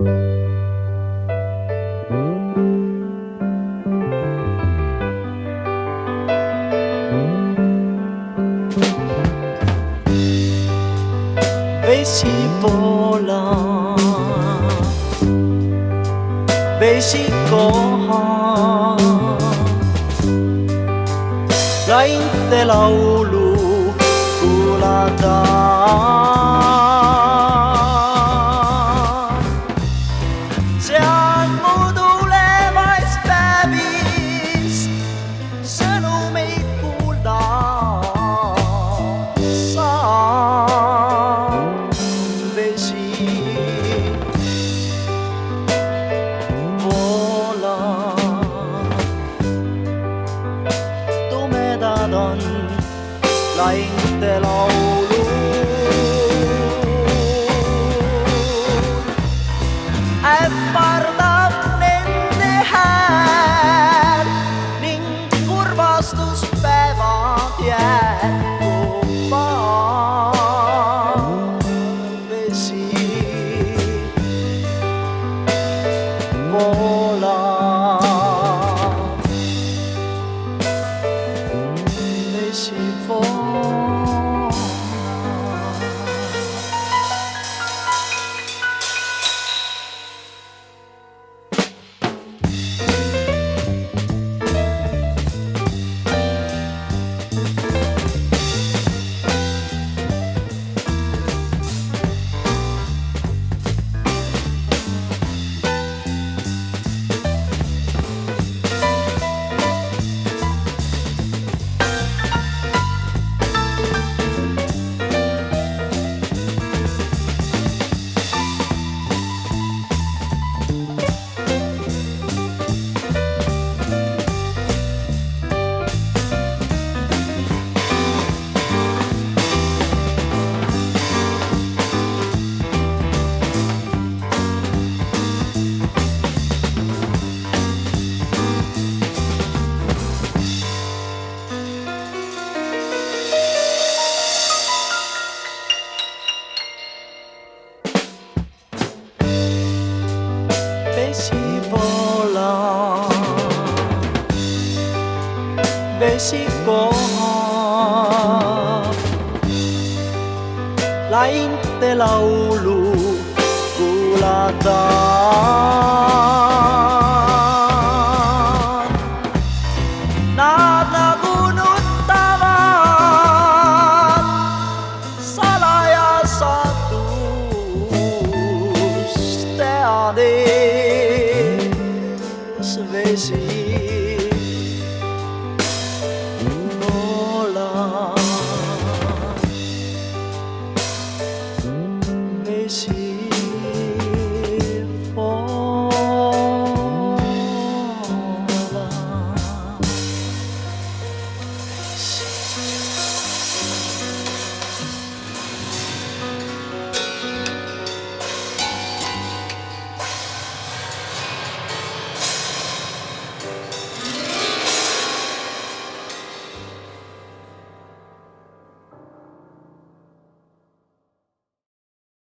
Vesi voolab, vesi kohab, lainte laulu kuulata. Seal mu tulevast päevist sõnumeid kuulda saab. Vesi voolab, tumedad on lainte laulul, ähvardab nende hääl ning kurvastuspäevad jätkuvad. Vesi voolab, vesi voolab. Vesi voolab, vesi kohab, lainte laulu kuulata. Nad nagu nutavad salajasatust teades. Vesi